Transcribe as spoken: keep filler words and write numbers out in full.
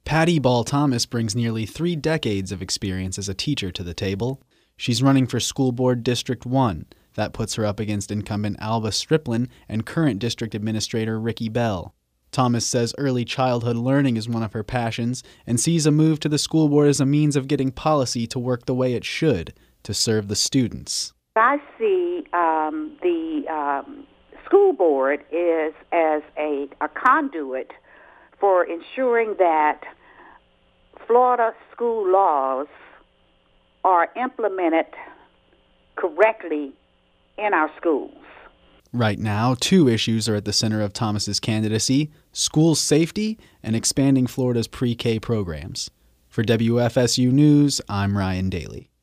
Patty Ball Thomas brings nearly three decades of experience as a teacher to the table. She's running for School Board District one. That puts her up against incumbent Alva Striplin and current District Administrator Ricky Bell. Thomas says early childhood learning is one of her passions and sees a move to the school board as a means of getting policy to work the way it should to serve the students. I see um, the um, school board is as a, a conduit for ensuring that Florida school laws are implemented correctly in our schools. Right now, two issues are at the center of Thomas's candidacy: school safety and expanding Florida's pre-K programs. For W F S U News, I'm Ryan Daly.